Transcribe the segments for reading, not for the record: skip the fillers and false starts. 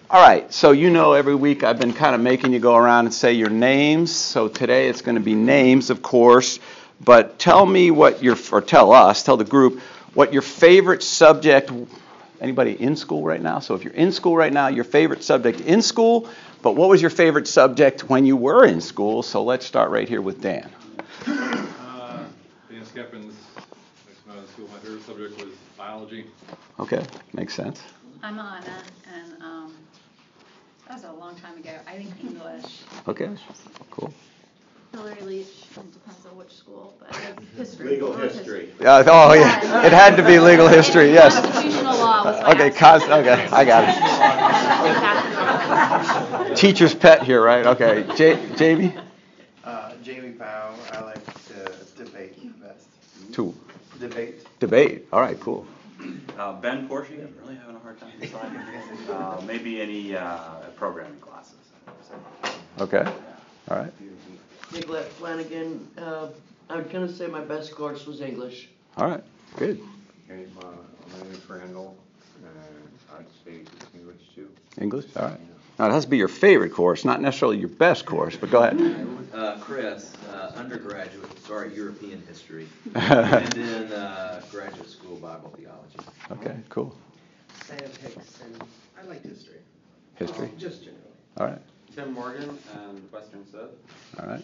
All right, so you know every week I've been kind of making you go around and say your names. So today it's going to be names, of course. But tell me tell the group what your favorite subject, anybody in school right now? So if you're in school right now, your favorite subject in school, but what was your favorite subject when you were in school? So let's start right here with Dan. Dan Skeppins, when I was in school, my favorite subject was biology. Okay, makes sense. I'm Anna, and that was a long time ago. I think English. Okay, cool. Hillary Leach, it depends on which school, but history. Legal history. Oh, yeah, it had to be legal history, yes. Constitutional law was my Okay, I got it. Teacher's pet here, right? Okay, Jamie? Jamie Powell, I like to debate best. Two. Debate. All right, cool. Ben Portia, I'm really having a hard time deciding. Maybe any programming classes. Okay, all right. Nicolette Flanagan, I would kind of say my best course was English. All right, good. Okay, my name is Randall, and I'd say English too. English, all right. Now, it has to be your favorite course, not necessarily your best course, but go ahead. Chris, undergraduate, European history, and then graduate school Bible theology. Okay, cool. Sam Hicks, and I like history. History? Just generally. All right, Tim Morgan and Western Civ. all right.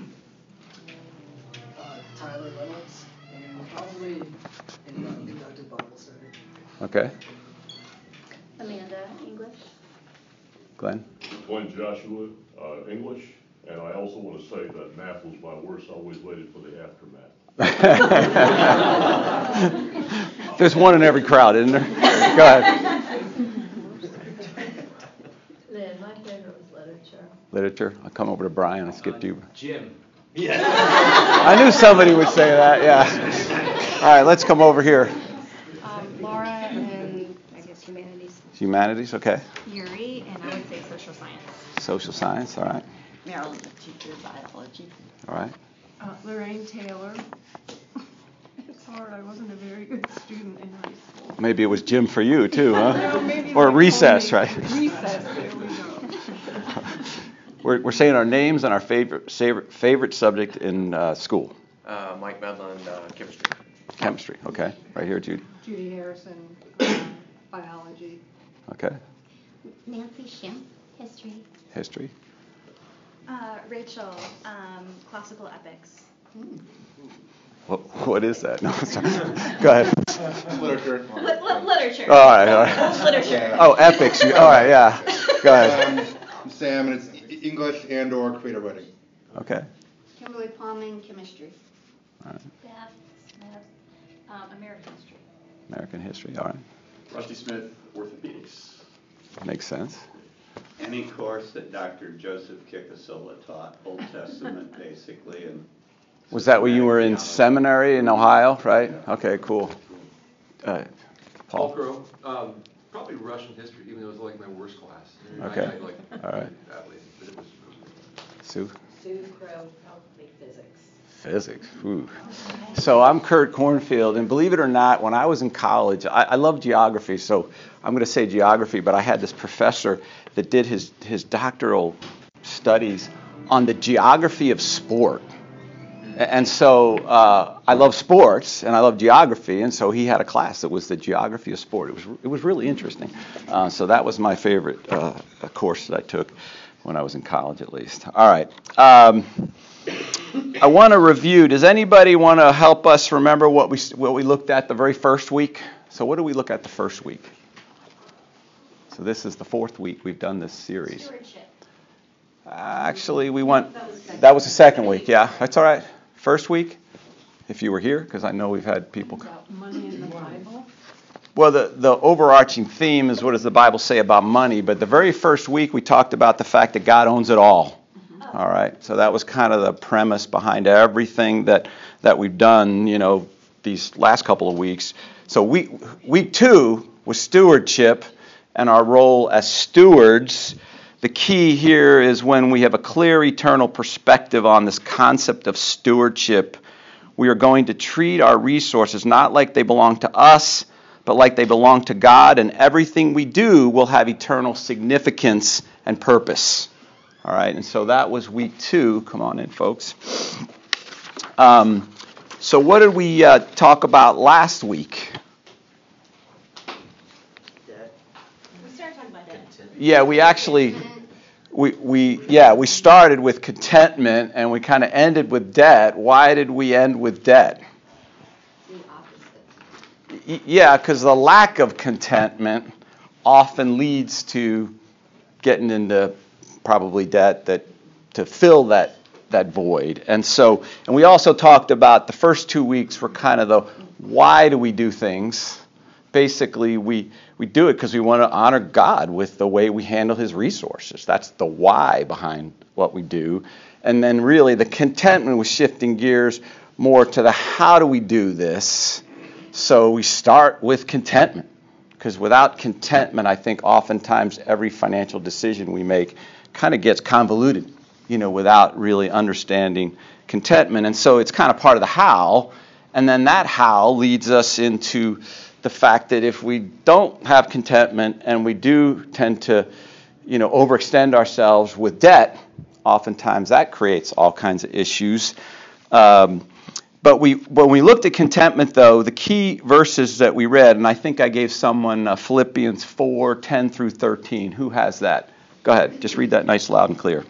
Tyler Reynolds, and probably inductive Bible study. Okay, Amanda, English. Glenn? Glenn Joshua, English, and I also want to say that math was my worst. I always waited for the aftermath. There's one in every crowd, isn't there? Go ahead. Lynn, my favorite was literature. Literature. I'll come over to Brian. I'll skip to you. Jim. I knew somebody would say that, yeah. All right, let's come over here. Laura and I guess humanities. Humanities, okay. Yuri, and I would say social science. Social science, all right. Maryland, teacher of biology. All right. Lorraine Taylor. It's hard. I wasn't a very good student in high school. Maybe it was Jim for you, too, huh? No, maybe Or like recess, only right? Recess, there we go. We're saying our names and our favorite subject in school. Mike Medland, chemistry. Chemistry, okay. Right here, Jude. Judy Harrison, biology. Okay. Nancy Shim, history. History. Rachel, classical epics. What is that? No, sorry. Go ahead. Literature. Literature. All right. Literature. Oh, epics. All right, yeah. Go ahead. Sam, and it's English and/or creative writing. Okay. Kimberly Palming, chemistry. All right. Beth Smith, American history. American history, all right. Rusty Smith, orthopedics. Makes sense. Any course that Dr. Joseph Kikasola taught, Old Testament basically, and Was that when you were in seminary in Ohio, right? Okay, cool. Paul Paul? Crow, probably Russian history, even though it was like my worst class. Okay. I like All right. that way, but it was Sue? Sue Crow, probably physics. Physics. Ooh. So I'm Kurt Cornfield, and believe it or not, when I was in college, I love geography, so I'm going to say geography, but I had this professor that did his doctoral studies on the geography of sport. And so I love sports, and I love geography, and so he had a class that was the geography of sport. It was really interesting. So that was my favorite course that I took when I was in college, at least. All right. I want to review. Does anybody want to help us remember what we looked at the very first week? So what did we look at the first week? So this is the fourth week we've done this series. Stewardship. Actually, that was the second week. Yeah, that's all right. First week, if you were here, because I know we've had people. About money in the Bible. Well, the overarching theme is what does the Bible say about money? But the very first week we talked about the fact that God owns it all. All right, so that was kind of the premise behind everything that we've done, these last couple of weeks. So week 2 was stewardship and our role as stewards. The key here is when we have a clear eternal perspective on this concept of stewardship, we are going to treat our resources not like they belong to us, but like they belong to God, and everything we do will have eternal significance and purpose. All right, and so that was week 2. Come on in, folks. So what did we talk about last week? We started talking about that. Yeah, we actually, we started with contentment and we kind of ended with debt. Why did we end with debt? The opposite. Yeah, because the lack of contentment often leads to getting into probably debt to fill that void. And we also talked about the first 2 weeks were kind of the why do we do things. Basically, we do it because we want to honor God with the way we handle his resources. That's the why behind what we do. And then really the contentment was shifting gears more to the how do we do this. So we start with contentment, because without contentment, I think oftentimes every financial decision we make kind of gets convoluted, without really understanding contentment. And so it's kind of part of the how. And then that how leads us into the fact that if we don't have contentment and we do tend to, overextend ourselves with debt, oftentimes that creates all kinds of issues. But when we looked at contentment, though, the key verses that we read, and I think I gave someone Philippians 4:10 through 13. Who has that? Go ahead. Just read that nice, loud, and clear.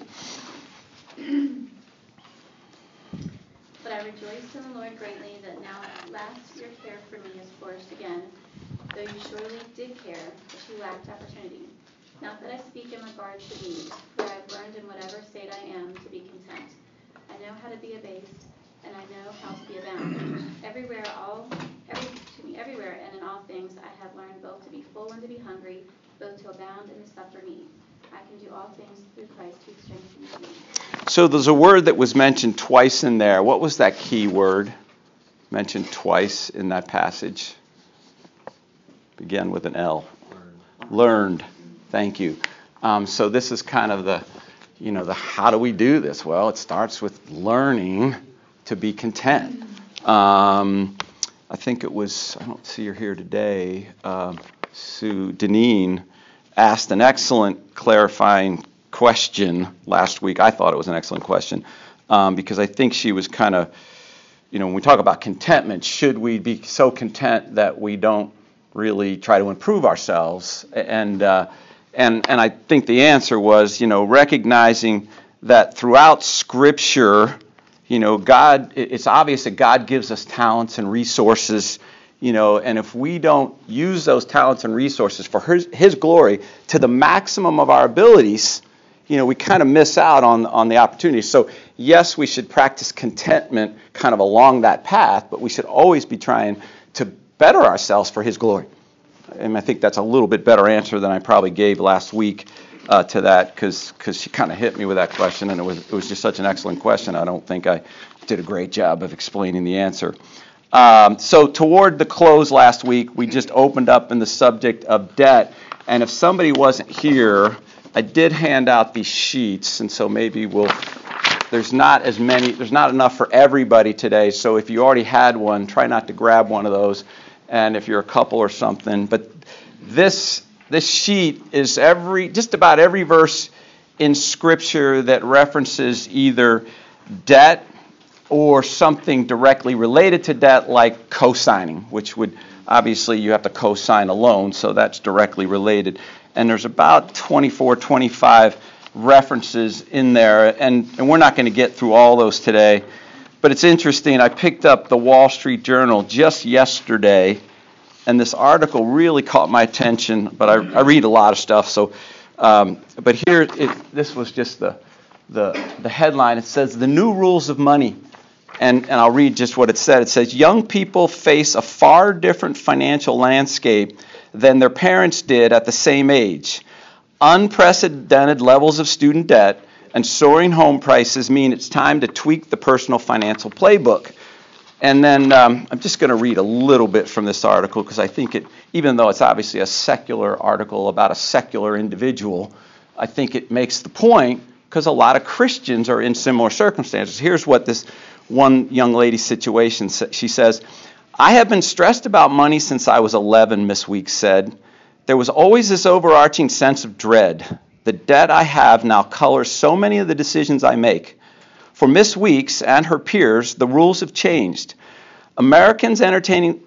But I rejoice in the Lord greatly that now at last your care for me is flourished again, though you surely did care, but you lacked opportunity. Not that I speak in regard to these, for I have learned in whatever state I am to be content. I know how to be abased, and I know how to be abound. Everywhere and in all things I have learned both to be full and to be hungry, both to abound and to suffer need. I can do all things through Christ who strengthens me. So there's a word that was mentioned twice in there. What was that key word mentioned twice in that passage? Began with an L. Learned. Thank you. So this is kind of the how do we do this? Well, it starts with learning to be content. I think it was, I don't see her here today, Sue Deneen asked an excellent clarifying question last week. I thought it was an excellent question because I think she was kind of, when we talk about contentment, should we be so content that we don't really try to improve ourselves? And I think the answer was, recognizing that throughout Scripture, God, it's obvious that God gives us talents and resources, and if we don't use those talents and resources for His glory to the maximum of our abilities, we kind of miss out on the opportunity. So yes, we should practice contentment kind of along that path, but we should always be trying to better ourselves for His glory. And I think that's a little bit better answer than I probably gave last week to that, because she kind of hit me with that question, and it was just such an excellent question. I don't think I did a great job of explaining the answer. So toward the close last week, we just opened up in the subject of debt. And if somebody wasn't here, I did hand out these sheets, and so maybe there's not enough for everybody today. So if you already had one, try not to grab one of those. And if you're a couple or something, but this sheet is just about every verse in Scripture that references either debt or something directly related to debt, like co-signing, which would obviously you have to co-sign a loan, so that's directly related. And there's about 24, 25 references in there, and we're not going to get through all those today. But it's interesting. I picked up the Wall Street Journal just yesterday, and this article really caught my attention. But I read a lot of stuff, so. But here, this was just the headline. It says, "The New Rules of Money," and I'll read just what it said. It says, "Young people face a far different financial landscape than their parents did at the same age. Unprecedented levels of student debt and soaring home prices mean it's time to tweak the personal financial playbook." And then I'm just going to read a little bit from this article, because I think even though it's obviously a secular article about a secular individual, I think it makes the point, because a lot of Christians are in similar circumstances. Here's what this one young lady's situation, she says, I have been stressed about money since I was 11, Miss Weeks said. There was always this overarching sense of dread. The debt I have now colors so many of the decisions I make. For Miss Weeks and her peers, the rules have changed. Americans entering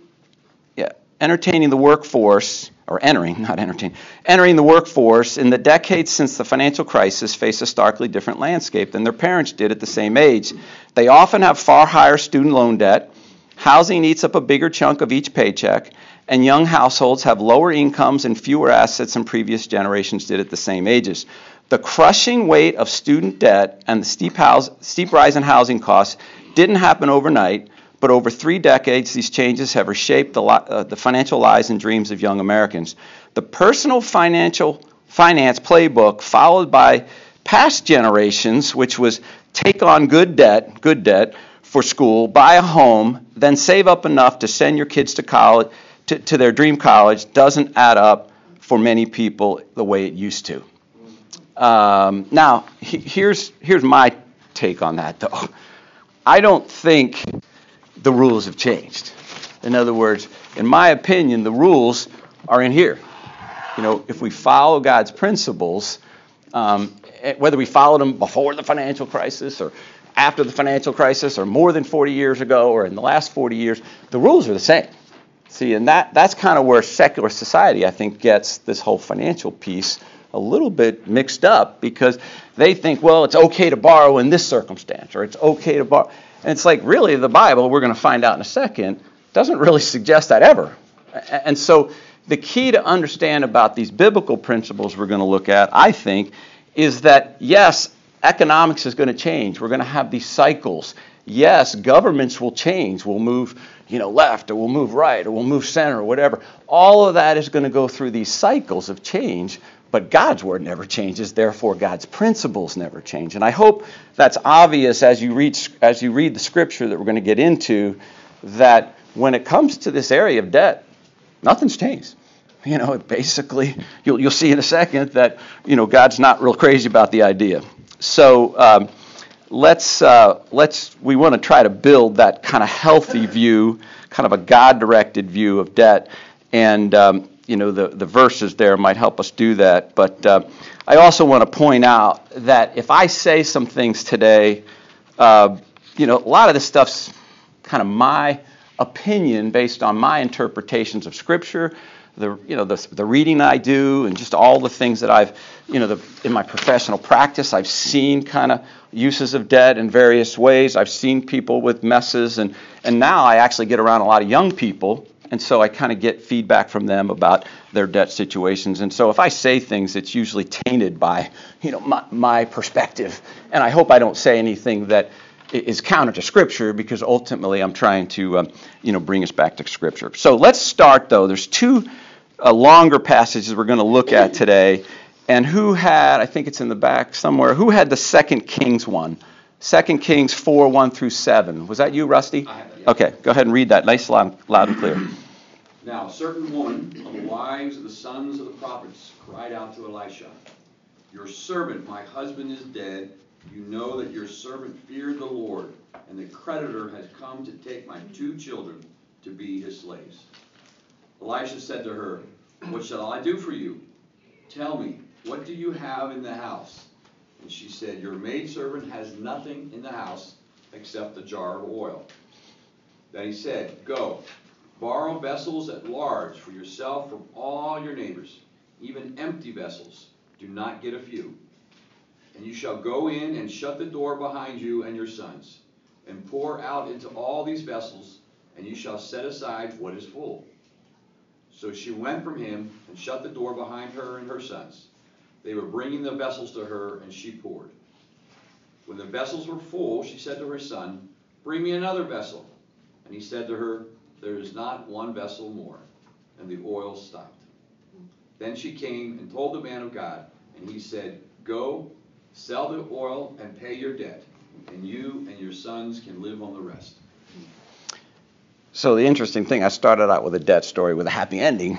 the workforce, entering the workforce in the decades since the financial crisis face a starkly different landscape than their parents did at the same age. They often have far higher student loan debt, housing eats up a bigger chunk of each paycheck, and young households have lower incomes and fewer assets than previous generations did at the same ages. The crushing weight of student debt and the steep rise in housing costs didn't happen overnight, but over 3 decades, these changes have reshaped the financial lives and dreams of young Americans. The personal finance playbook followed by past generations, which was take on good debt for school, buy a home, then save up enough to send your kids to college, to their dream college, doesn't add up for many people the way it used to. Now, here's my take on that, though. I don't think the rules have changed. In other words, in my opinion, the rules are in here. If we follow God's principles, whether we followed them before the financial crisis or after the financial crisis or more than 40 years ago or in the last 40 years, the rules are the same. See, and that's kind of where secular society, I think, gets this whole financial piece a little bit mixed up because they think, well, it's okay to borrow in this circumstance or it's okay to borrow. And it's like, really, the Bible, we're going to find out in a second, doesn't really suggest that ever. And so the key to understand about these biblical principles we're going to look at, I think, is that, yes, economics is going to change. We're going to have these cycles. Yes, governments will change. We'll move, left, or we'll move right, or we'll move center, or whatever. All of that is going to go through these cycles of change. But God's word never changes, therefore God's principles never change. And I hope that's obvious as you read the scripture that we're going to get into, that when it comes to this area of debt, nothing's changed. Basically, you'll see in a second that, God's not real crazy about the idea. So we want to try to build that kind of healthy view, kind of a God-directed view of debt. And the verses there might help us do that. But I also want to point out that if I say some things today, a lot of this stuff's kind of my opinion based on my interpretations of Scripture, the reading I do, and just all the things that I've, in my professional practice, I've seen kind of uses of debt in various ways. I've seen people with messes, and now I actually get around a lot of young people. And so I kind of get feedback from them about their debt situations. And so if I say things, it's usually tainted by, my perspective. And I hope I don't say anything that is counter to Scripture, because ultimately I'm trying to, bring us back to Scripture. So let's start, though. There's 2 longer passages we're going to look at today. And who had, I think it's in the back somewhere, who had the 2 Kings one? 2 Kings 4, 1 through 7. Was that you, Rusty? I have it, yeah. Okay, go ahead and read that nice, loud and clear. Now, a certain woman of the wives of the sons of the prophets cried out to Elisha, "Your servant, my husband, is dead. You know that your servant feared the Lord, and the creditor has come to take my 2 children to be his slaves." Elisha said to her, "What shall I do for you? Tell me, what do you have in the house?" And she said, "Your maidservant has nothing in the house except a jar of oil." Then he said, "Go, borrow vessels at large for yourself from all your neighbors, even empty vessels. Do not get a few. And you shall go in and shut the door behind you and your sons, and pour out into all these vessels, and you shall set aside what is full." So she went from him and shut the door behind her and her sons. They were bringing the vessels to her, and she poured. When the vessels were full, she said to her son, "Bring me another vessel." And he said to her, "There is not one vessel more." And the oil stopped. Then she came and told the man of God, and he said, "Go, sell the oil and pay your debt, and you and your sons can live on the rest." So the interesting thing, I started out with a debt story with a happy ending.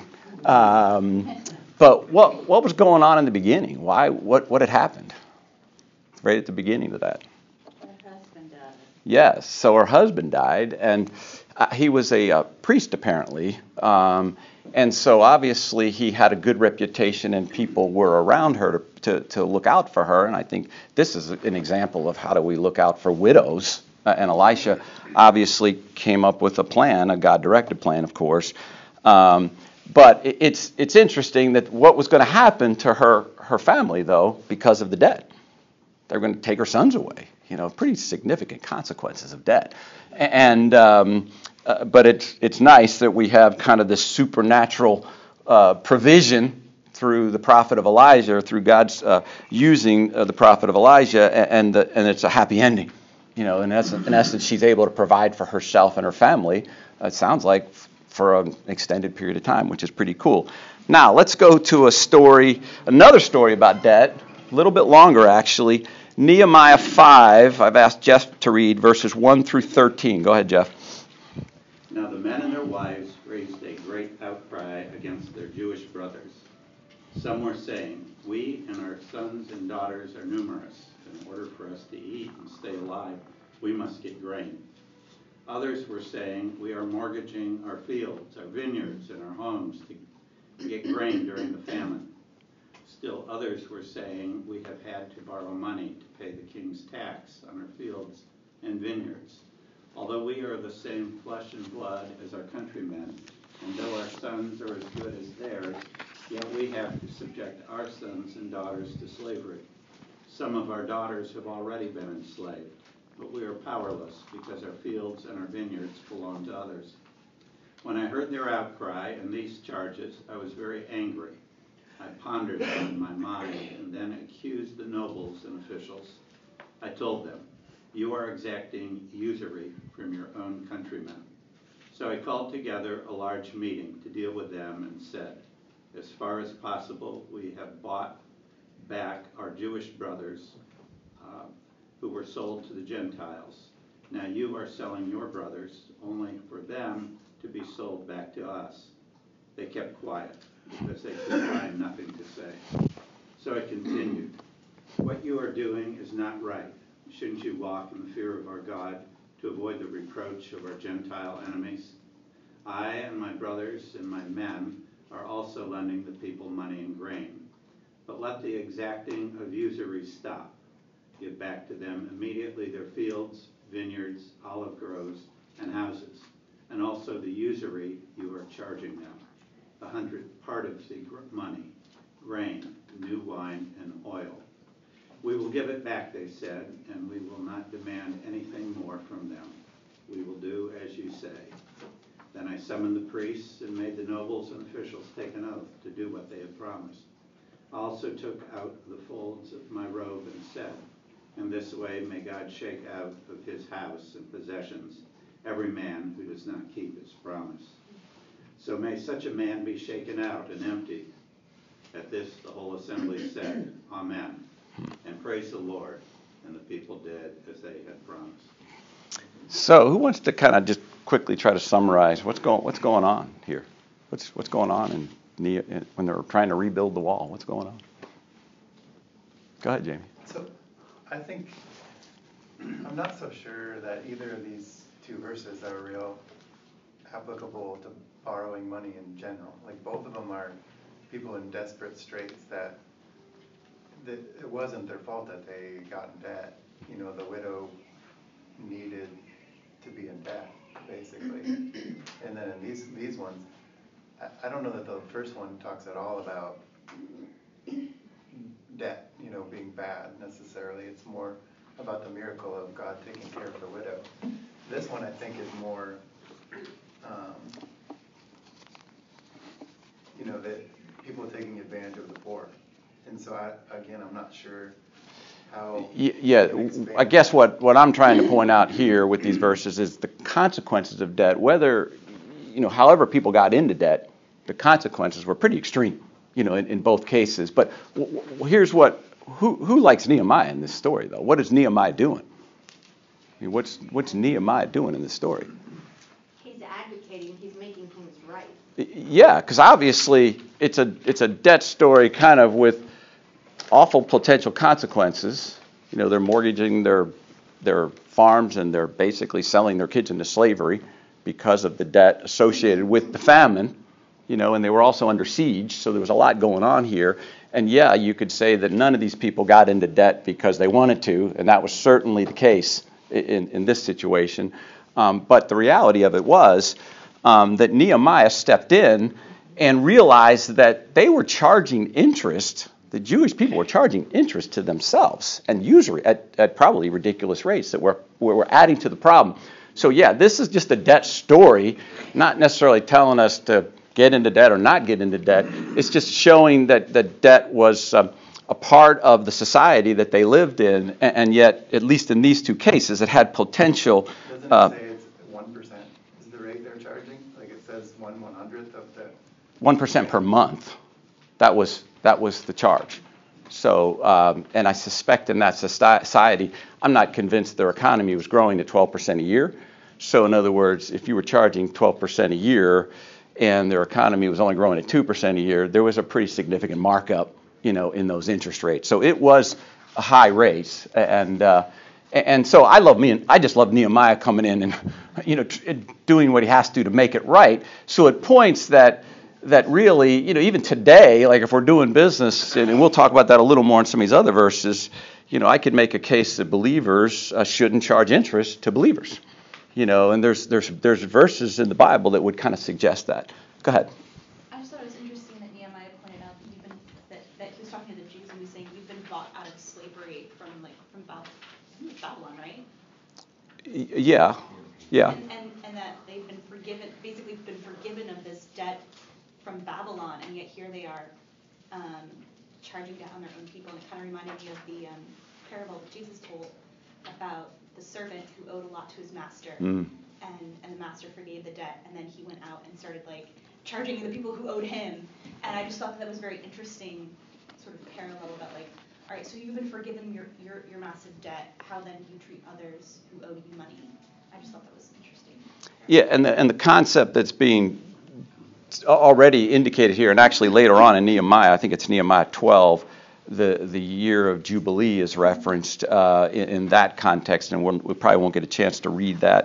But what was going on in the beginning? What had happened? Right at the beginning of that. Her husband died. Yes, so her husband died, and he was a priest apparently, and so obviously he had a good reputation, and people were around her to look out for her. And I think this is an example of how do we look out for widows. And Elisha obviously came up with a plan, a God-directed plan, of course. But it's interesting that what was going to happen to her family, though, because of the debt. They're going to take her sons away. Pretty significant consequences of debt. And but it's nice that we have kind of this supernatural provision through the prophet of Elijah, through God's using the prophet of Elijah, and it's a happy ending. In essence, she's able to provide for herself and her family. It sounds like for an extended period of time, which is pretty cool. Now let's go to another story about debt, a little bit longer actually. Nehemiah 5, I've asked Jeff to read verses 1 through 13. Go ahead, Jeff. Now the men and their wives raised a great outcry against their Jewish brothers. Some were saying, "We and our sons and daughters are numerous. In order for us to eat and stay alive, we must get grain." Others were saying, "We are mortgaging our fields, our vineyards, and our homes to get grain during the famine." Still others were saying, "We have had to borrow money to pay the king's tax on our fields and vineyards. Although we are the same flesh and blood as our countrymen, and though our sons are as good as theirs, yet we have to subject our sons and daughters to slavery. Some of our daughters have already been enslaved, but we are powerless because our fields and our vineyards belong to others." When I heard their outcry and these charges, I was very angry. I pondered them in my mind and then accused the nobles and officials. I told them, "You are exacting usury from your own countrymen." So I called together a large meeting to deal with them and said, "As far as possible, we have bought back our Jewish brothers who were sold to the Gentiles. Now you are selling your brothers only for them to be sold back to us." They kept quiet because they could find nothing to say. So I continued, "What you are doing is not right. Shouldn't you walk in the fear of our God to avoid the reproach of our Gentile enemies? I and my brothers and my men are also lending the people money and grain. But let the exacting of usury stop. Give back to them immediately their fields, vineyards, olive groves, and houses, and also the usury you are charging them, the 100th part of the money, grain, new wine, and oil. We will give it back," they said, "and we will not demand anything more from them. We will do as you say." Then I summoned the priests and made the nobles and officials take an oath to do what they had promised. I also took out the folds of my robe and said, "In this way may God shake out of his house and possessions every man who does not keep his promise. So may such a man be shaken out and emptied." At this the whole assembly said, "Amen," and praised the Lord, and the people did as they had promised. So who wants to kind of just quickly try to summarize what's going on here? What's going on when they're trying to rebuild the wall? What's going on? Go ahead, Jamie. So I think I'm not so sure that either of these two verses are real applicable to borrowing money in general. Like both of them are people in desperate straits that it wasn't their fault that they got in debt. The widow needed to be in debt, basically. And then in these ones, I don't know that the first one talks at all about debt, being bad necessarily. It's more about the miracle of God taking care of the widow. This one, I think, is more, that people taking advantage of the poor. And so, I'm not sure how... Yeah, I guess what I'm trying to point out here with these verses is the consequences of debt. Whether, however people got into debt, the consequences were pretty extreme, in both cases. But here's who likes Nehemiah in this story, though? What is Nehemiah doing? What's Nehemiah doing in this story? He's advocating, he's making things right. Yeah, because obviously it's a debt story kind of with awful potential consequences. They're mortgaging their farms and they're basically selling their kids into slavery. because of the debt associated with the famine, and they were also under siege, so there was a lot going on here. And yeah, you could say that none of these people got into debt because they wanted to, and that was certainly the case in this situation. But the reality of it was that Nehemiah stepped in and realized that they were charging interest. The Jewish people were charging interest to themselves and usury at probably ridiculous rates that were adding to the problem. So yeah, this is just a debt story, not necessarily telling us to get into debt or not get into debt. It's just showing that the debt was a part of the society that they lived in, and yet, at least in these two cases, it had potential. Doesn't it say it's 1% is the rate they're charging? Like it says 1/100th of the... 1% per month. That was the charge. So, and I suspect in that society, I'm not convinced their economy was growing at 12% a year. So in other words, if you were charging 12% a year and their economy was only growing at 2% a year, there was a pretty significant markup, in those interest rates. So it was a high rate, and so I just love Nehemiah coming in and doing what he has to make it right. So it points that really, even today, like if we're doing business, and we'll talk about that a little more in some of these other verses, I could make a case that believers shouldn't charge interest to believers. And there's verses in the Bible that would kind of suggest that. Go ahead. I just thought it was interesting that Nehemiah pointed out that he was talking to the Jews and he was saying you've been bought out of slavery from Babylon, right? Yeah. And that they've been forgiven of this debt from Babylon, and yet here they are charging down on their own people. And it kind of reminded me of the parable that Jesus told about the servant who owed a lot to his master, and the master forgave the debt, and then he went out and started charging the people who owed him. And I just thought that was very interesting, sort of parallel about all right, so you've been forgiven your massive debt. How then do you treat others who owe you money? I just thought that was interesting. Yeah, and the concept that's being already indicated here, and actually later on in Nehemiah, I think it's Nehemiah 12. The year of Jubilee is referenced in that context, and we probably won't get a chance to read that.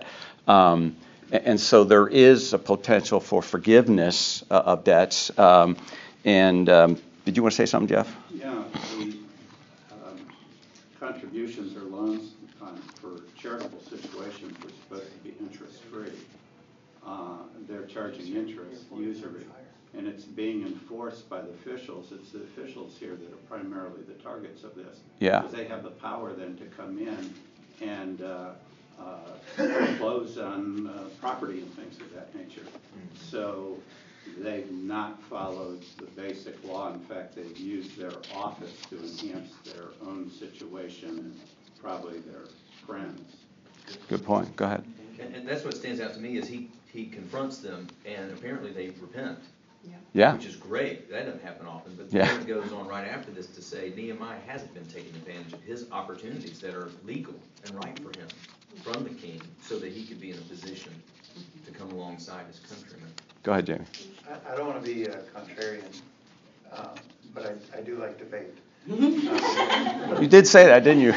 And so there is a potential for forgiveness of debts. Did you want to say something, Jeff? Yeah, the contributions or loans for charitable situations were supposed to be interest-free. They're charging interest, usury. And it's being enforced by the officials. It's the officials here that are primarily the targets of this. Yeah. Because they have the power then to come in and foreclose on property and things of that nature. So they've not followed the basic law. In fact, they've used their office to enhance their own situation and probably their friends. Good point. Go ahead. And that's what stands out to me is he confronts them, and apparently they repent. Yeah. Which is great. That doesn't happen often. But Yeah. then it goes on right after this to say Nehemiah hasn't been taking advantage of his opportunities that are legal and right for him from the king so that he could be in a position to come alongside his countrymen. Go ahead, Jamie. I don't want to be a contrarian, but I do like debate. You did say that, didn't you?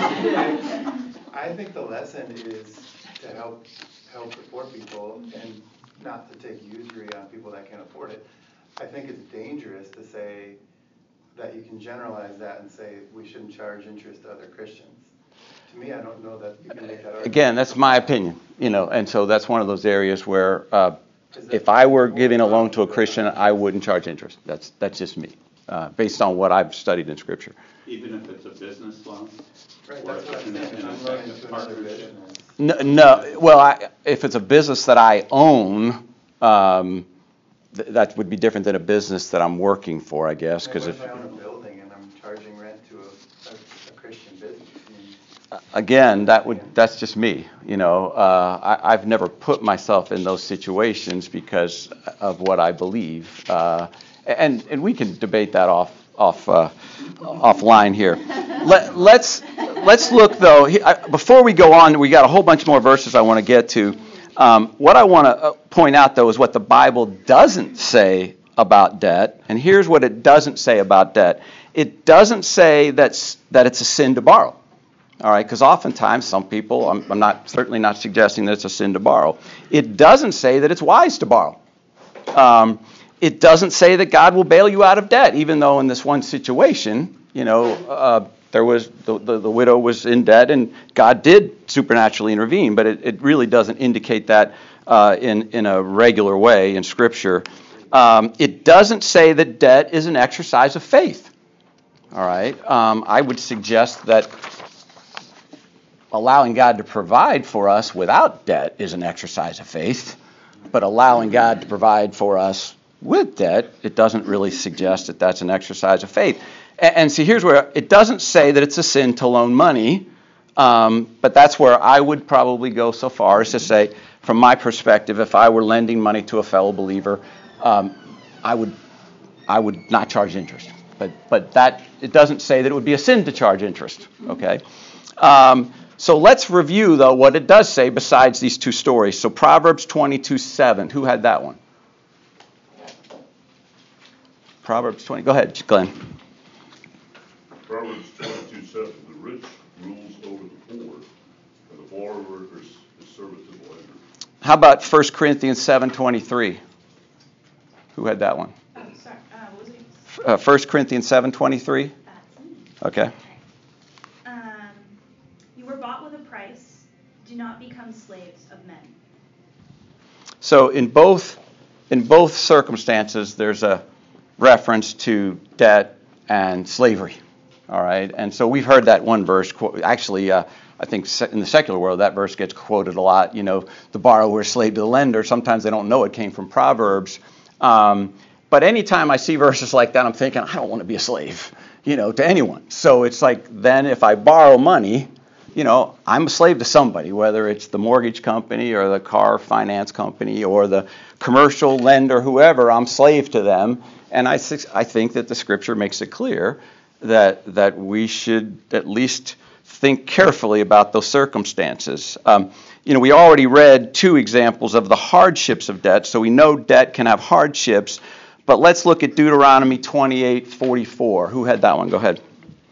I think the lesson is to help the poor people and not to take usury on people that can't afford it. I think it's dangerous to say that you can generalize that and say we shouldn't charge interest to other Christians. To me, I don't know that you can make that argument. Again, that's my opinion, and so that's one of those areas where if I were giving a loan to a Christian, I wouldn't charge interest. That's just me, based on what I've studied in Scripture. Even if it's a business loan? Right, that's what I'm saying. If I'm loaning to another business. No. Well, if it's a business that I own, that would be different than a business that I'm working for, I guess. What if I own a building and I'm charging rent to a Christian business? Again, that's just me. I've never put myself in those situations because of what I believe, and we can debate that offline here. Let's look though. Before we go on, we got a whole bunch more verses I want to get to. What I want to point out though is what the Bible doesn't say about debt, and here's what it doesn't say about debt. It doesn't say that it's a sin to borrow. All right, because oftentimes some people, I'm not certainly not suggesting that it's a sin to borrow. It doesn't say that it's wise to borrow. It doesn't say that God will bail you out of debt, even though in this one situation, there was the widow was in debt and God did supernaturally intervene, but it really doesn't indicate that in a regular way in Scripture. It doesn't say that debt is an exercise of faith. All right, I would suggest that allowing God to provide for us without debt is an exercise of faith, but allowing God to provide for us with debt, it doesn't really suggest that that's an exercise of faith. And see, here's where it doesn't say that it's a sin to loan money, but that's where I would probably go so far as to say, from my perspective, if I were lending money to a fellow believer, I would not charge interest. But that it doesn't say that it would be a sin to charge interest. Okay. So let's review, though, what it does say besides these two stories. So Proverbs 22:7. Who had that one? Proverbs 20. Go ahead, Glenn. Proverbs 22:7. The rich rules over the poor, and the borrower is servant to the lender. How about 1 Corinthians 7:23? Who had that one? Sorry, what was it? 1 Corinthians 7:23. Okay. You were bought with a price. Do not become slaves of men. So in both circumstances, there's a reference to debt and slavery. All right, and so we've heard that one verse. Actually, I think in the secular world, that verse gets quoted a lot. The borrower is slave to the lender. Sometimes they don't know it came from Proverbs. But anytime I see verses like that, I'm thinking, I don't want to be a slave, to anyone. So it's like, then if I borrow money, I'm a slave to somebody, whether it's the mortgage company or the car finance company or the commercial lender, whoever, I'm slave to them. And I think that the Scripture makes it clear that we should at least think carefully about those circumstances. We already read two examples of the hardships of debt, so we know debt can have hardships. But let's look at Deuteronomy 28:44. Who had that one? Go ahead.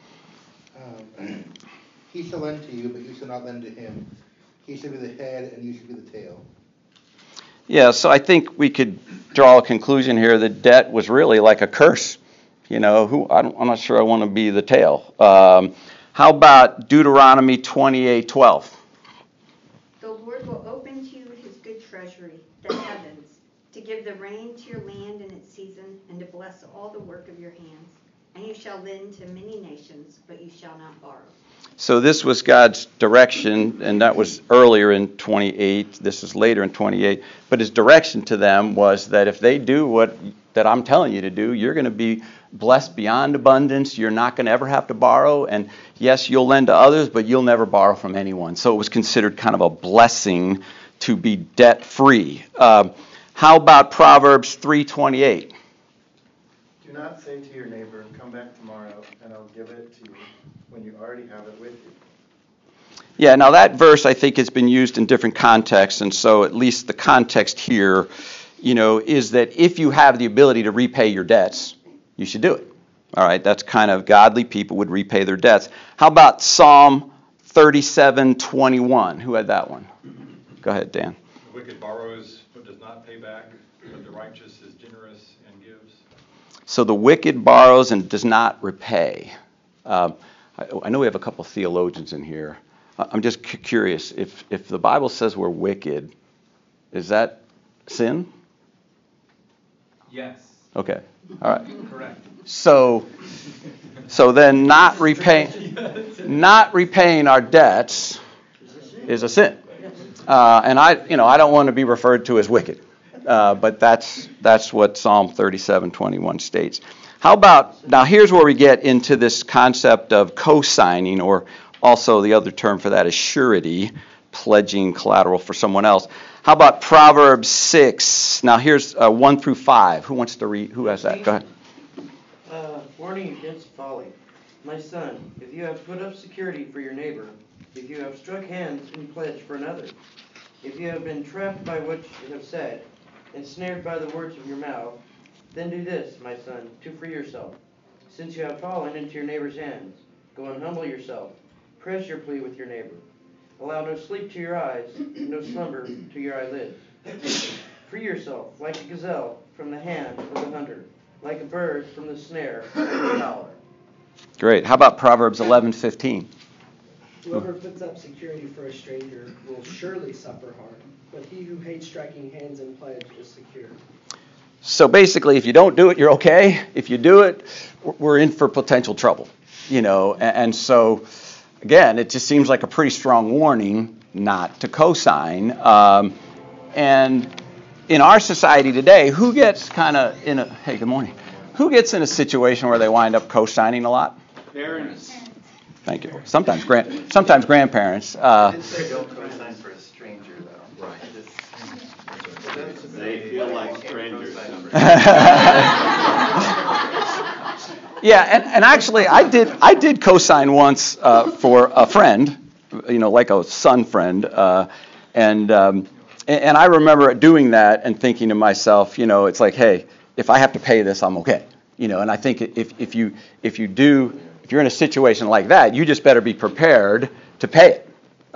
He shall lend to you, but you shall not lend to him. He shall be the head, and you shall be the tail. Yeah, so I think we could draw a conclusion here that debt was really like a curse. I'm not sure I want to be the tail. How about Deuteronomy 28:12? The Lord will open to you his good treasury, the heavens, to give the rain to your land in its season, and to bless all the work of your hands. And you shall lend to many nations, but you shall not borrow. So this was God's direction, and that was earlier in 28. This is later in 28. But his direction to them was that if they do what that I'm telling you to do, you're going to be blessed beyond abundance. You're not going to ever have to borrow. And yes, you'll lend to others, but you'll never borrow from anyone. So it was considered kind of a blessing to be debt-free. How about Proverbs 3:28? Do not say to your neighbor, come back tomorrow, and I'll give it to you, when you already have it with you. Yeah, now that verse I think has been used in different contexts, and so at least the context here, is that if you have the ability to repay your debts, you should do it. All right, that's kind of godly people would repay their debts. How about Psalm 37:21? Who had that one? Go ahead, Dan. The wicked borrows but does not pay back, but the righteous is generous and gives. So the wicked borrows and does not repay. I know we have a couple theologians in here. I'm just curious, if the Bible says we're wicked, is that sin? Yes. Okay. All right. Correct. So then not repaying our debts is a sin. And I don't want to be referred to as wicked. But that's what Psalm 37:21 states. How about, now here's where we get into this concept of co-signing, or also the other term for that is surety, pledging collateral for someone else. How about Proverbs 6? Now here's 1 through 5. Who wants to read? Who has that? Go ahead. Warning against folly. My son, if you have put up security for your neighbor, if you have struck hands in pledge for another, if you have been trapped by what you have said, ensnared by the words of your mouth, then do this, my son, to free yourself. Since you have fallen into your neighbor's hands, go and humble yourself. Press your plea with your neighbor. Allow no sleep to your eyes, no slumber to your eyelids. Free yourself, like a gazelle, from the hand of the hunter, like a bird from the snare of the fowler. Great. How about Proverbs 11:15? Whoever puts up security for a stranger will surely suffer harm, but he who hates striking hands in pledge is secure. So basically, if you don't do it, you're okay. If you do it, we're in for potential trouble. And so, again, it just seems like a pretty strong warning not to co-sign. And in our society today, who gets kind of hey, good morning. Who gets in a situation where they wind up co-signing a lot? Parents. Thank you. Sometimes grandparents. I didn't say don't co-sign for a stranger, though. Right. They feel like strangers. Yeah, and actually, I did co-sign once for a friend, like a son friend, and I remember doing that and thinking to myself, it's like, hey, if I have to pay this, I'm okay, And I think if you're in a situation like that, you just better be prepared to pay it.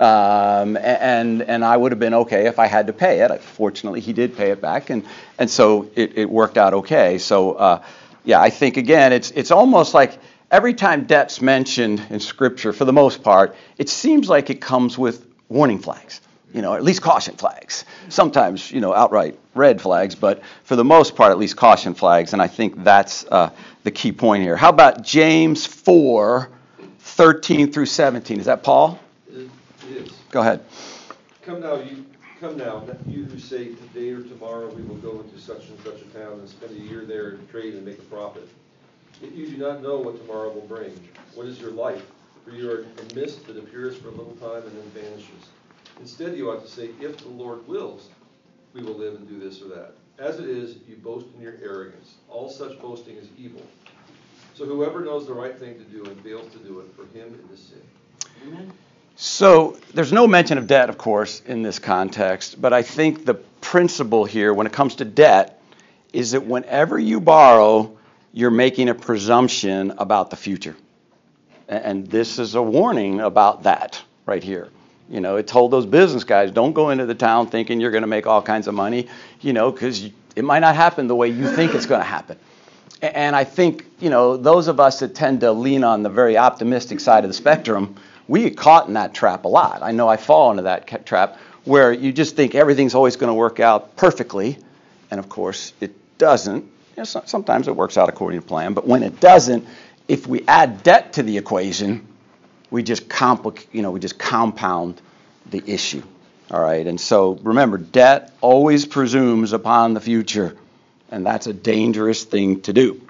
And I would have been okay if I had to pay it. Fortunately, he did pay it back, and so it worked out okay. So. Yeah, I think, again, it's almost like every time debt's mentioned in Scripture, for the most part, it seems like it comes with warning flags, at least caution flags. Sometimes, outright red flags, but for the most part, at least caution flags, and I think that's the key point here. How about James 4:13 through 17? Is that Paul? It is. Go ahead. Come now, you who say today or tomorrow we will go into such and such a town and spend a year there and trade and make a profit. Yet you do not know what tomorrow will bring. What is your life? For you are a mist that appears for a little time and then vanishes. Instead, you ought to say, if the Lord wills, we will live and do this or that. As it is, you boast in your arrogance. All such boasting is evil. So whoever knows the right thing to do and fails to do it, for him it is sin. Amen. So there's no mention of debt, of course, in this context, but I think the principle here when it comes to debt is that whenever you borrow, you're making a presumption about the future. And this is a warning about that right here. It told those business guys, don't go into the town thinking you're going to make all kinds of money, because it might not happen the way you think it's going to happen. And I think, those of us that tend to lean on the very optimistic side of the spectrum, we get caught in that trap a lot. I know I fall into that trap where you just think everything's always going to work out perfectly, and of course it doesn't. Sometimes it works out according to plan, but when it doesn't, if we add debt to the equation, we just compound the issue. All right, and so remember, debt always presumes upon the future, and that's a dangerous thing to do.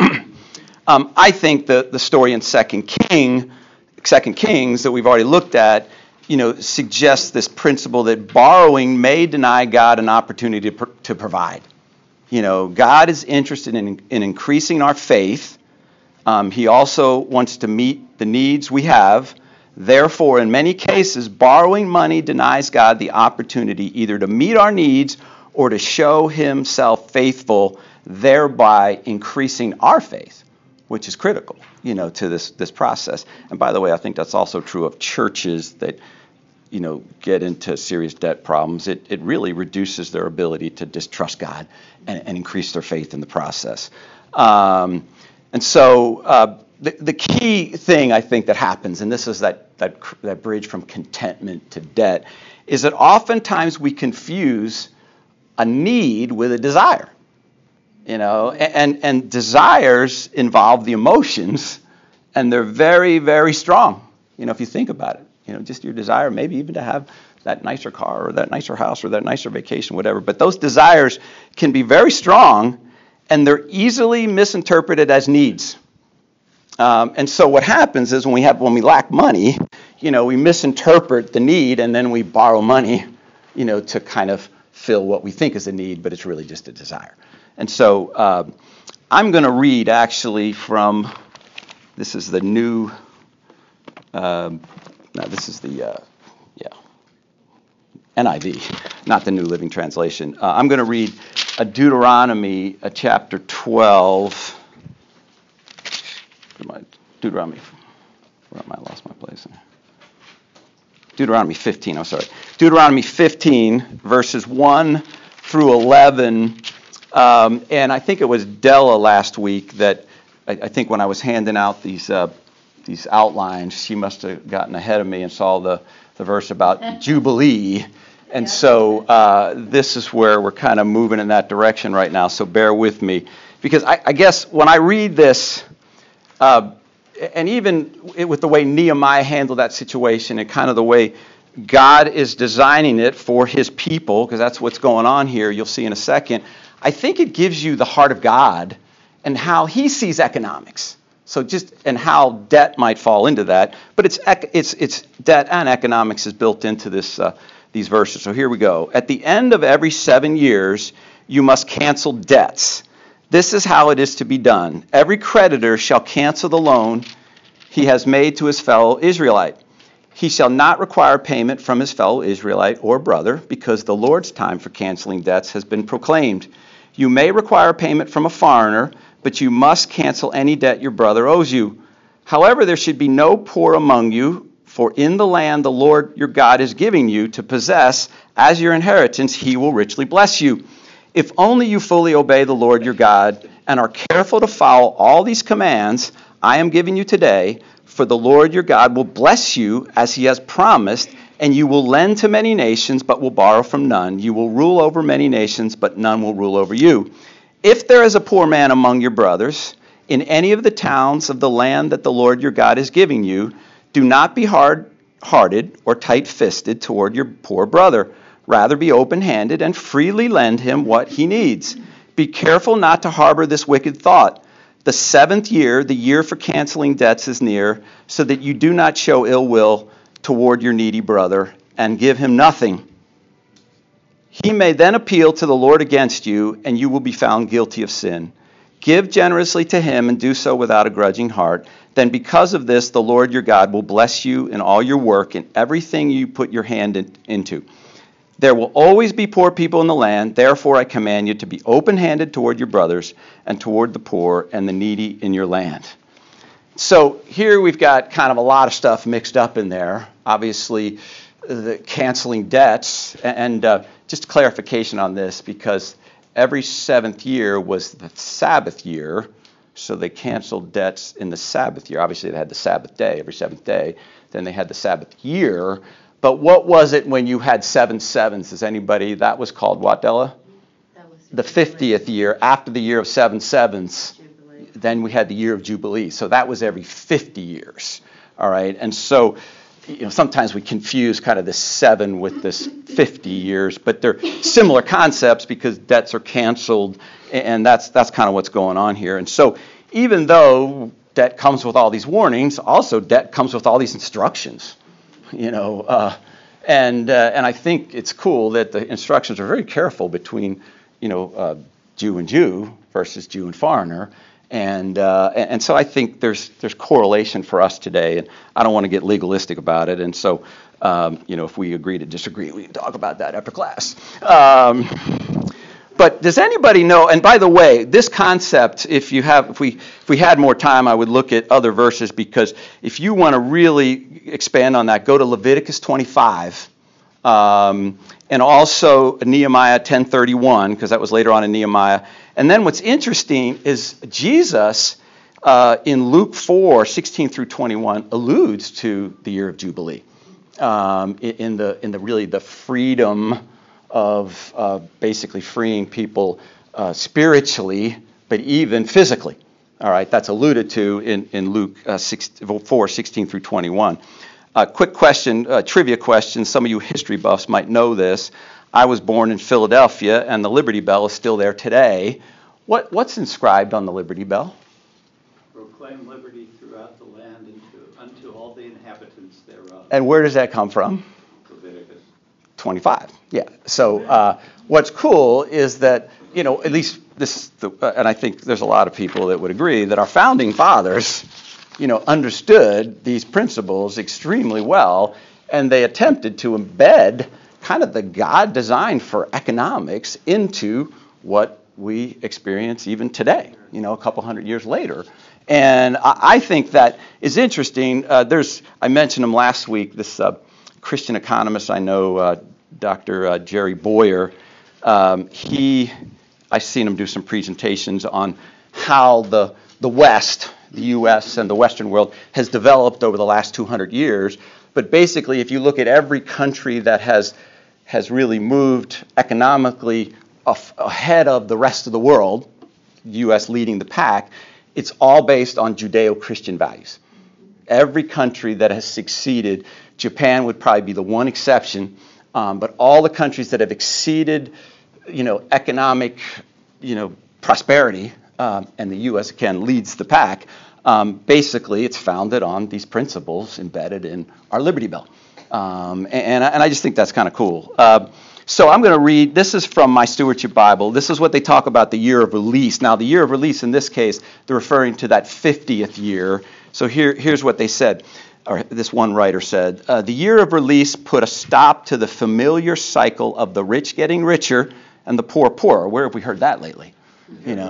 I think the story in 2 Kings that we've already looked at, suggests this principle that borrowing may deny God an opportunity to provide. God is interested in increasing our faith. He also wants to meet the needs we have. Therefore, in many cases, borrowing money denies God the opportunity either to meet our needs or to show himself faithful, thereby increasing our faith, which is critical, to this process. And by the way, I think that's also true of churches that, get into serious debt problems. It really reduces their ability to distrust God and increase their faith in the process. And so the key thing I think that happens, and this is that bridge from contentment to debt, is that oftentimes we confuse a need with a desire. And desires involve the emotions, and they're very, very strong. If you think about it, just your desire, maybe even to have that nicer car or that nicer house or that nicer vacation, whatever. But those desires can be very strong, and they're easily misinterpreted as needs. And so what happens is when we lack money, we misinterpret the need, and then we borrow money, to kind of fill what we think is a need, but it's really just a desire. And so I'm going to read actually from, this is the new, this is the, NIV, not the New Living Translation. I'm going to read Deuteronomy chapter 12. Deuteronomy, where am I? I lost my place. Deuteronomy 15, I'm sorry. Deuteronomy 15, verses 1 through 11. And I think it was Della last week that, I think when I was handing out these outlines, she must have gotten ahead of me and saw the verse about Jubilee. And so this is where we're kind of moving in that direction right now, so bear with me. Because I guess when I read this, and even with the way Nehemiah handled that situation and kind of the way God is designing it for his people, because that's what's going on here, you'll see in a second, I think it gives you the heart of God and how he sees economics. So and how debt might fall into that. But it's debt and economics is built into these verses. So here we go. At the end of every 7 years, you must cancel debts. This is how it is to be done. Every creditor shall cancel the loan he has made to his fellow Israelite. He shall not require payment from his fellow Israelite or brother, because the Lord's time for canceling debts has been proclaimed. You may require payment from a foreigner, but you must cancel any debt your brother owes you. However, there should be no poor among you, for in the land the Lord your God is giving you to possess as your inheritance, he will richly bless you. If only you fully obey the Lord your God and are careful to follow all these commands I am giving you today, for the Lord your God will bless you as he has promised, and you will lend to many nations, but will borrow from none. You will rule over many nations, but none will rule over you. If there is a poor man among your brothers, in any of the towns of the land that the Lord your God is giving you, do not be hard-hearted or tight-fisted toward your poor brother. Rather be open-handed and freely lend him what he needs. Be careful not to harbor this wicked thought. The 7th year, the year for canceling debts, is near, so that you do not show ill will toward your needy brother and give him nothing. He may then appeal to the Lord against you, and you will be found guilty of sin. Give generously to him and do so without a grudging heart. Then because of this, the Lord your God will bless you in all your work and everything you put your hand into. There will always be poor people in the land. Therefore, I command you to be open-handed toward your brothers and toward the poor and the needy in your land. So here we've got kind of a lot of stuff mixed up in there. Obviously, the canceling debts. And just clarification on this, because every 7th year was the Sabbath year, so they canceled debts in the Sabbath year. Obviously, they had the Sabbath day, every 7th day. Then they had the Sabbath year. But what was it when you had 7 sevens? Does anybody, that was called what, Della? That was the 50th year, after the year of 7 sevens. Jubilee. Then we had the year of Jubilee. So that was every 50 years. All right. And so, sometimes we confuse kind of this 7 with this 50 years, but they're similar concepts because debts are canceled, and that's kind of what's going on here. And so even though debt comes with all these warnings, also debt comes with all these instructions. And I think it's cool that the instructions are very careful between, Jew and Jew versus Jew and foreigner. And so I think there's correlation for us today, and I don't want to get legalistic about it. And so, if we agree to disagree, we can talk about that after class. But does anybody know? And by the way, this concept, if we had more time, I would look at other verses, because if you want to really expand on that, go to Leviticus 25, and also Nehemiah 10:31, because that was later on in Nehemiah. And then what's interesting is Jesus in Luke 4:16 through 21 alludes to the year of Jubilee in the freedom of basically freeing people spiritually, but even physically. All right, that's alluded to in Luke 4:16 through 21. Quick question, trivia question. Some of you history buffs might know this. I was born in Philadelphia, and the Liberty Bell is still there today. What's inscribed on the Liberty Bell? Proclaim liberty throughout the land unto all the inhabitants thereof. And where does that come from? Leviticus 25. Yeah. So what's cool is that, at least this, and I think there's a lot of people that would agree that our founding fathers, understood these principles extremely well, and they attempted to embed kind of the God design for economics into what we experience even today, a couple hundred years later. And I think that is interesting. I mentioned them last week, this Christian economist I know, Dr. Jerry Boyer. I've seen him do some presentations on how the West, the U.S. and the Western world, has developed over the last 200 years. But basically, if you look at every country that has really moved economically ahead of the rest of the world, U.S. leading the pack, it's all based on Judeo-Christian values. Every country that has succeeded, Japan would probably be the one exception, but all the countries that have exceeded, economic, prosperity, and the U.S. again leads the pack. Basically, it's founded on these principles embedded in our Liberty Bell, and I just think that's kind of cool. So I'm going to read. This is from my Stewardship Bible. This is what they talk about the year of release. Now, the year of release in this case, they're referring to that 50th year. So here's what they said, or this one writer said: the year of release put a stop to the familiar cycle of the rich getting richer and the poor poorer. Where have we heard that lately? And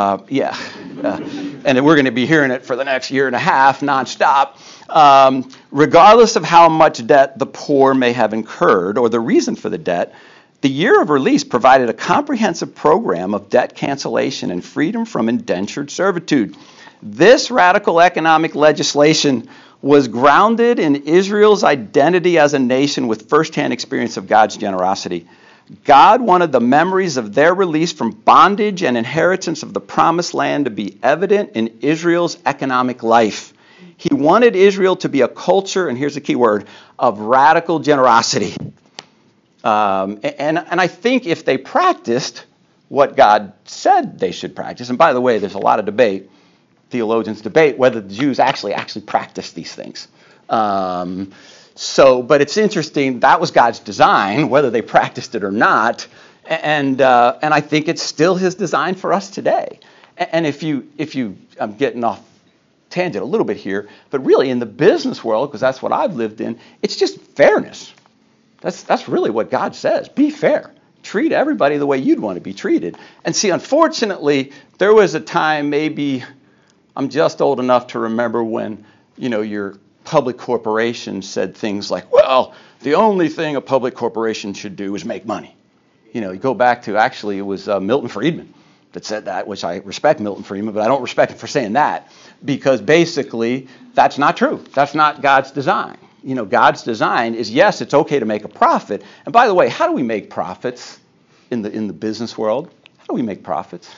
we're going to be hearing it for the next year and a half, nonstop. Regardless of how much debt the poor may have incurred or the reason for the debt, the year of release provided a comprehensive program of debt cancellation and freedom from indentured servitude. This radical economic legislation was grounded in Israel's identity as a nation with firsthand experience of God's generosity. God wanted the memories of their release from bondage and inheritance of the promised land to be evident in Israel's economic life. He wanted Israel to be a culture, and here's the key word, of radical generosity. And I think if they practiced what God said they should practice, and by the way, there's a lot of debate, theologians debate whether the Jews actually practiced these things. But it's interesting, that was God's design, whether they practiced it or not, and I think it's still His design for us today. And if you, I'm getting off tangent a little bit here, but really in the business world, because that's what I've lived in, it's just fairness. That's really what God says. Be fair. Treat everybody the way you'd want to be treated. And see, unfortunately, there was a time, maybe I'm just old enough to remember when, your public corporation said things like, well, the only thing a public corporation should do is make money. You go back to, actually, it was Milton Friedman that said that, which I respect Milton Friedman, but I don't respect him for saying that, because basically that's not true. That's not God's design. God's design is, yes, it's okay to make a profit. And by the way, how do we make profits in the business world? How do we make profits?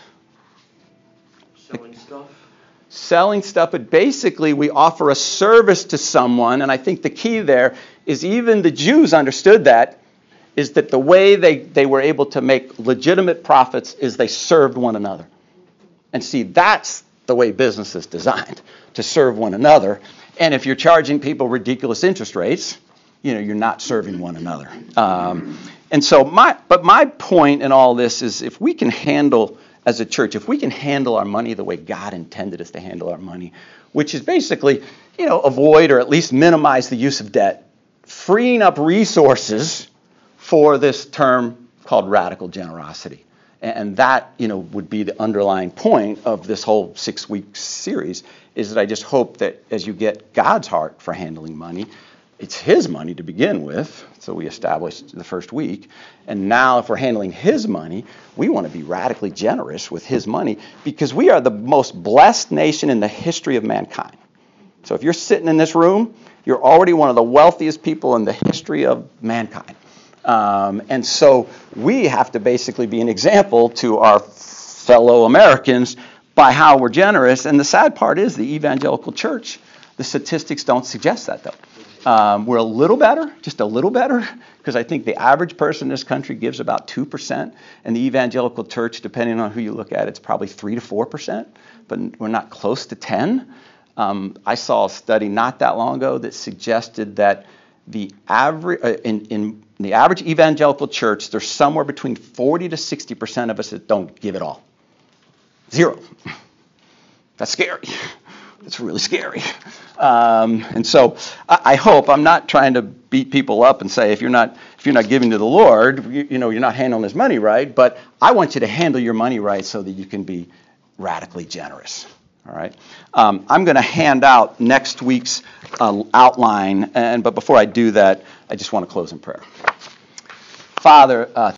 Selling stuff, but basically we offer a service to someone, and I think the key there is even the Jews understood that, is that the way they were able to make legitimate profits is they served one another. And see, that's the way business is designed, to serve one another. And if you're charging people ridiculous interest rates, you're not serving one another. And so my point in all this is, if we can handle, as a church, if we can handle our money the way God intended us to handle our money, which is basically, avoid or at least minimize the use of debt, freeing up resources for this term called radical generosity. And that, would be the underlying point of this whole 6-week series, is that I just hope that as you get God's heart for handling money, it's His money to begin with, so we established the first week. And now if we're handling His money, we want to be radically generous with His money, because we are the most blessed nation in the history of mankind. So if you're sitting in this room, you're already one of the wealthiest people in the history of mankind. And so we have to basically be an example to our fellow Americans by how we're generous. And the sad part is the evangelical church, the statistics don't suggest that, though. We're a little better, just a little better, because I think the average person in this country gives about 2%, and the evangelical church, depending on who you look at, it's probably 3 to 4%, but we're not close to 10. I saw a study not that long ago that suggested that the average in the average evangelical church, there's somewhere between 40 to 60% of us that don't give it all. 0. That's scary. That's really scary. And so I hope, I'm not trying to beat people up and say if you're not giving to the Lord, you're not handling His money right. But I want you to handle your money right so that you can be radically generous. All right. I'm going to hand out next week's outline, but before I do that, I just want to close in prayer. Father,